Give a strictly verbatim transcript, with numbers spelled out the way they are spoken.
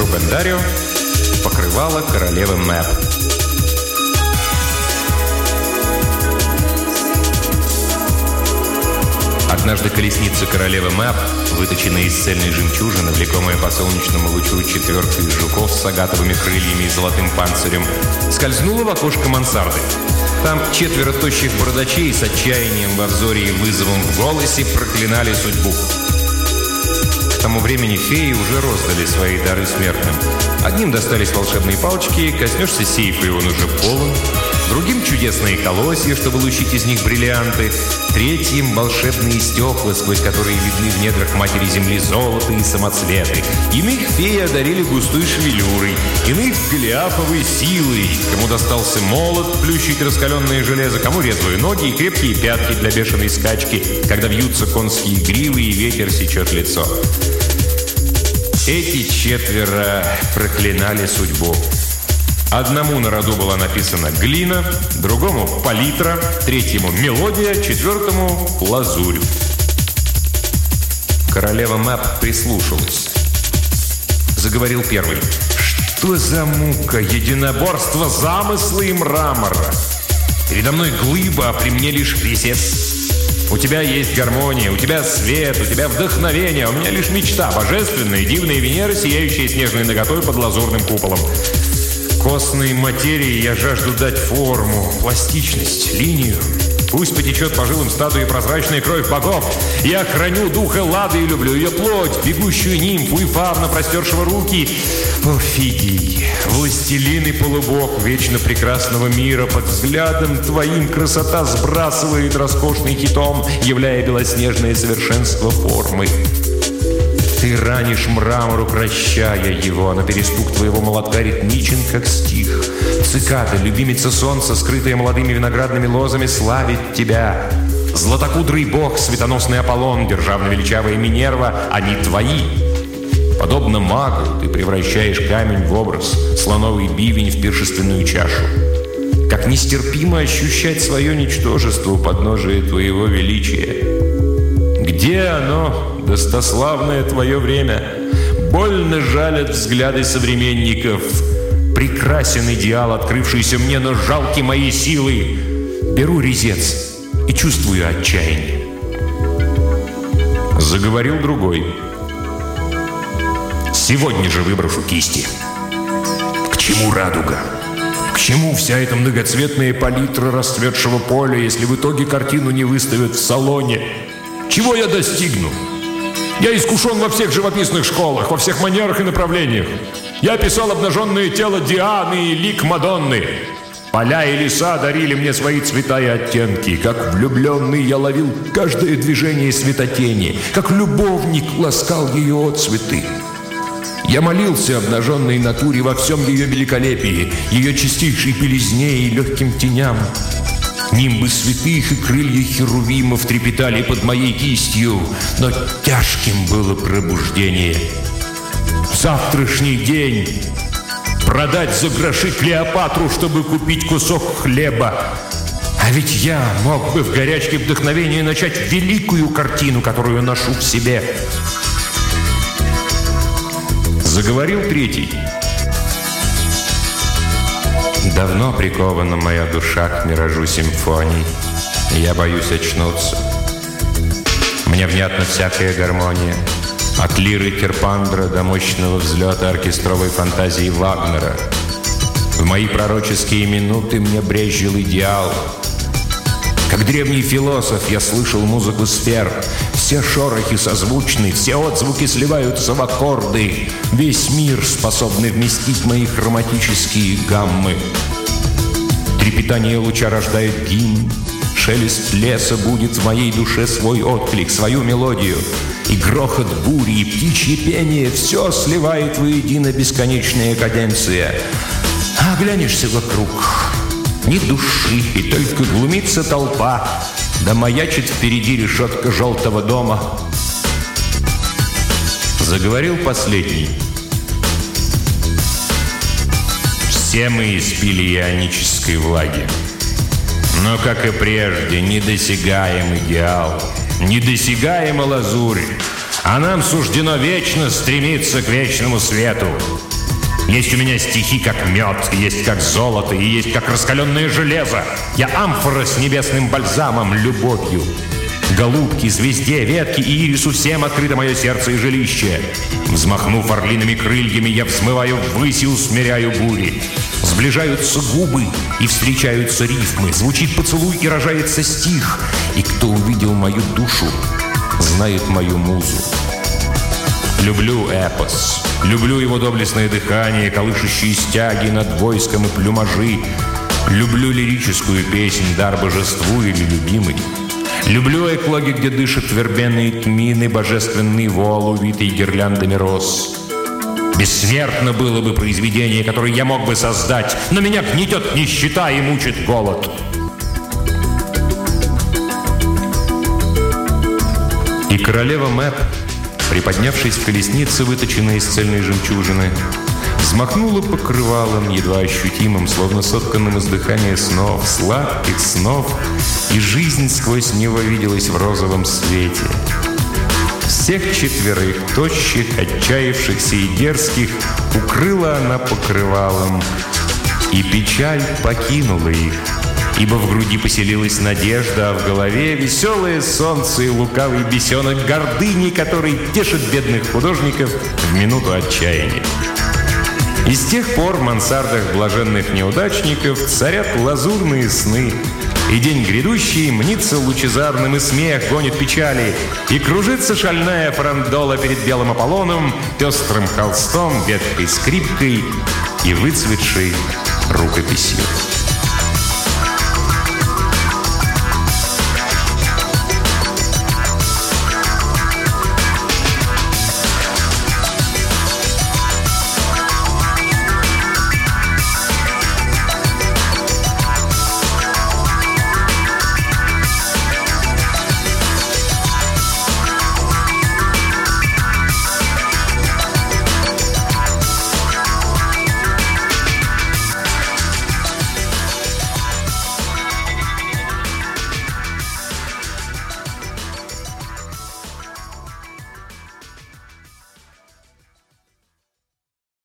Бендарио покрывала королевы Мэп. Однажды колесница королевы Мэп, выточенная из цельной жемчужины, влекомая по солнечному лучу четверкой из жуков с агатовыми крыльями и золотым панцирем, скользнула в окошко мансарды. Там четверо тощих бородачей с отчаянием во взоре и вызовом в голосе проклинали судьбу. К тому времени феи уже роздали свои дары смертным. Одним достались волшебные палочки, коснешься сейфа, и он уже полон. Другим чудесные колосья, чтобы лучить из них бриллианты. Третьим волшебные стекла, сквозь которые видны в недрах матери земли золото и самоцветы. Иных феи одарили густой шевелюрой, иных голиафовой силой. Кому достался молот, плющить раскаленное железо, кому резвые ноги и крепкие пятки для бешеной скачки, когда вьются конские гривы и ветер сечет лицо. Эти четверо проклинали судьбу. Одному на роду была написана глина, другому палитра, третьему мелодия, четвертому лазурь. Королева Мэп прислушалась. Заговорил первый. Что за мука, единоборство замысла и мрамора? Передо мной глыба, а при мне лишь резец. У тебя есть гармония, у тебя свет, у тебя вдохновение, а у меня лишь мечта, божественная, дивная Венера, сияющая снежной наготой под лазурным куполом. Костной материи я жажду дать форму, пластичность, линию. Пусть потечет по жилам статуи прозрачная кровь богов. Я храню духа Лады и люблю ее плоть, бегущую нимфу и фавна, простершего руки. О, Фидий, властелин и полубог вечно прекрасного мира, под взглядом твоим красота сбрасывает роскошный хитом, являя белоснежное совершенство формы. Ты ранишь мрамор, укращая его, на перестук твоего молотка ритмичен, как стих. Цикада, любимица солнца, скрытая молодыми виноградными лозами, славит тебя. Златокудрый бог, светоносный Аполлон, державно-величавая Минерва, они твои. Подобно магу ты превращаешь камень в образ, слоновый бивень в пиршественную чашу. Как нестерпимо ощущать свое ничтожество у подножия твоего величия. Где оно, достославное твое время? Больно жалят взгляды современников. Прекрасен идеал, открывшийся мне, но жалки мои силы. Беру резец и чувствую отчаяние. Заговорил другой. Сегодня же выброшу кисти. К чему радуга? К чему вся эта многоцветная палитра расцветшего поля, если в итоге картину не выставят в салоне? Чего я достигну? Я искушен во всех живописных школах, во всех манерах и направлениях. Я писал обнаженное тело Дианы и лик Мадонны. Поля и леса дарили мне свои цвета и оттенки. Как влюбленный я ловил каждое движение светотени. Как любовник ласкал ее отцветы. Я молился обнаженной натуре во всем ее великолепии, ее чистейшей белизне и легким теням. Нимбы святых и крылья херувимов трепетали под моей кистью, но тяжким было пробуждение. В завтрашний день продать за гроши Клеопатру, чтобы купить кусок хлеба. А ведь я мог бы в горячке вдохновения начать великую картину, которую ношу в себе. Заговорил третий. Давно прикована моя душа к миражу симфоний. Я боюсь очнуться. Мне внятна всякая гармония. От лиры Терпандра до мощного взлета оркестровой фантазии Вагнера. В мои пророческие минуты мне брезжил идеал. Как древний философ я слышал музыку сфер. Все шорохи созвучны, все отзвуки сливаются в аккорды. Весь мир способный вместить мои хроматические гаммы. Трепетание луча рождает гимн. Шелест леса будет в моей душе свой отклик, свою мелодию. И грохот бури, и птичье пение — все сливает воедино бесконечная каденция. А оглянешься вокруг — ни души, и только глумится толпа, да маячит впереди решетка желтого дома. Заговорил последний. Все мы испили ионической влаги. Но, как и прежде, недосягаем идеал, недосягаема лазурь, а нам суждено вечно стремиться к вечному свету. Есть у меня стихи, как мед, есть как золото, и есть как раскаленное железо. Я амфора с небесным бальзамом, любовью. Голубки, звезде, ветке и ирису всем открыто мое сердце и жилище. Взмахнув орлиными крыльями, я взмываю ввысь и усмиряю бури. Сближаются губы и встречаются рифмы, звучит поцелуй и рожается стих. И кто увидел мою душу, знает мою музу. Люблю эпос, люблю его доблестное дыхание, колышущие стяги над войском и плюмажи. Люблю лирическую песнь, дар божеству или любимый. Люблю эклоги, где дышат вербеные тмины, божественный вол, увитый гирляндами роз. Бессмертно было бы произведение, которое я мог бы создать, но меня гнетет нищета и мучит голод. И королева Мэп, приподнявшись в колеснице, выточенной из цельной жемчужины, взмахнула покрывалом, едва ощутимым, словно сотканным из дыхания снов, сладких снов, и жизнь сквозь него виделась в розовом свете. Всех четверых, тощих, отчаявшихся и дерзких, укрыла она покрывалом, и печаль покинула их, ибо в груди поселилась надежда, а в голове веселое солнце и лукавый бесенок гордыни, который тешит бедных художников в минуту отчаяния. И с тех пор в мансардах блаженных неудачников царят лазурные сны, и день грядущий мнится лучезарным, и смех гонит печали, и кружится шальная фарандола перед белым Аполлоном, пестрым холстом, ветхой скрипкой и выцветшей рукописью.